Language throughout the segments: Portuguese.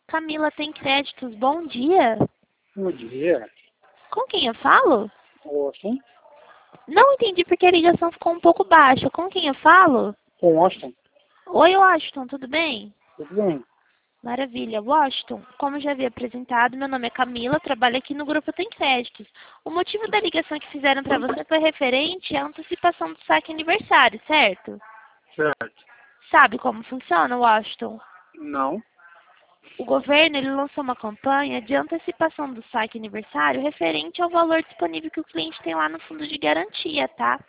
Camila tem créditos. Bom dia. Bom dia. Com quem eu falo? Washington. Não entendi porque a ligação ficou um pouco baixa. Com quem eu falo? Com Washington. Oi, Washington, tudo bem? Tudo bem? Maravilha. Washington, como já havia apresentado, meu nome é Camila, trabalho aqui no Grupo Tem Créditos. O motivo da ligação que fizeram para você foi referente à antecipação do saque aniversário, certo? Certo. Sabe como funciona, Washington? Não. O governo ele lançou uma campanha de antecipação do saque aniversário referente ao valor disponível que o cliente tem lá no fundo de garantia, tá?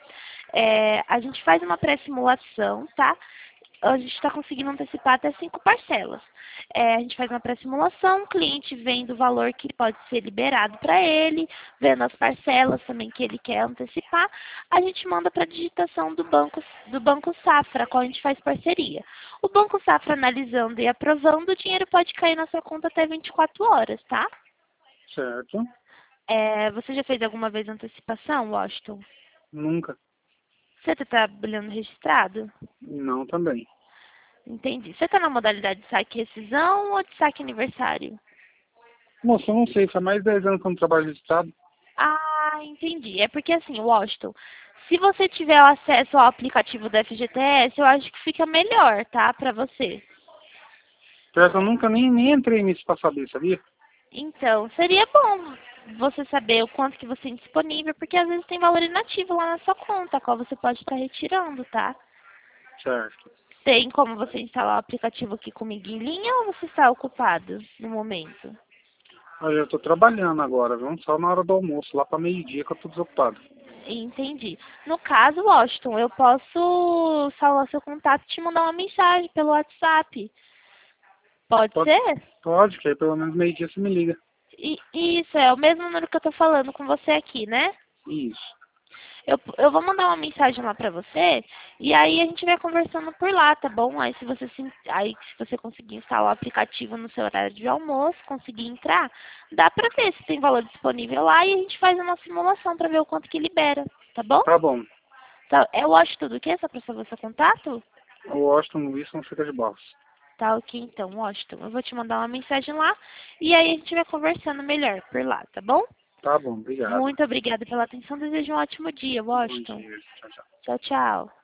A gente faz uma pré-simulação, tá? A gente está conseguindo antecipar até 5 parcelas. A gente faz uma pré-simulação, o cliente vendo o valor que pode ser liberado para ele, vendo as parcelas também que ele quer antecipar, a gente manda para a digitação do Banco Safra, com a gente faz parceria. O Banco Safra analisando e aprovando, o dinheiro pode cair na sua conta até 24 horas, tá? Certo. Você já fez alguma vez antecipação, Washington? Nunca. Você está trabalhando registrado? Não também. Entendi. Você está na modalidade de saque rescisão ou de saque aniversário? Moça, eu não sei. Faz mais de 10 anos que eu não trabalho registrado. Ah, entendi. É porque assim, Washington, se você tiver acesso ao aplicativo do FGTS, eu acho que fica melhor, tá? Pra você. Pior que eu nunca nem entrei nisso pra saber, sabia? Então, seria bom você saber o quanto que você tem disponível, porque às vezes tem valor inativo lá na sua conta, qual você pode estar retirando, tá? Certo. Tem como você instalar o aplicativo aqui comigo em linha ou você está ocupado no momento? Aí eu tô trabalhando agora, viu? Só na hora do almoço, lá pra meio-dia que eu tô desocupado. Entendi. No caso, Washington, eu posso salvar seu contato e te mandar uma mensagem pelo WhatsApp. Pode Pode, ser? pode, que aí pelo menos meio-dia você me liga. Isso, é o mesmo número que eu tô falando com você aqui, né? Isso. Eu vou mandar uma mensagem lá pra você e aí a gente vai conversando por lá, tá bom? Aí se você conseguir instalar o aplicativo no seu horário de almoço, conseguir entrar, dá pra ver se tem valor disponível lá e a gente faz uma simulação pra ver o quanto que libera, tá bom? Tá bom. Tá, é o Washington do quê? Só pra saber o seu contato? O Washington Wilson fica de Barros. Tá, ok, então, Washington. Eu vou te mandar uma mensagem lá e aí a gente vai conversando melhor por lá, tá bom? Tá bom, obrigado. Muito obrigada pela atenção. Desejo um ótimo dia, Bom Washington. dia. Tchau, tchau. Tchau, tchau.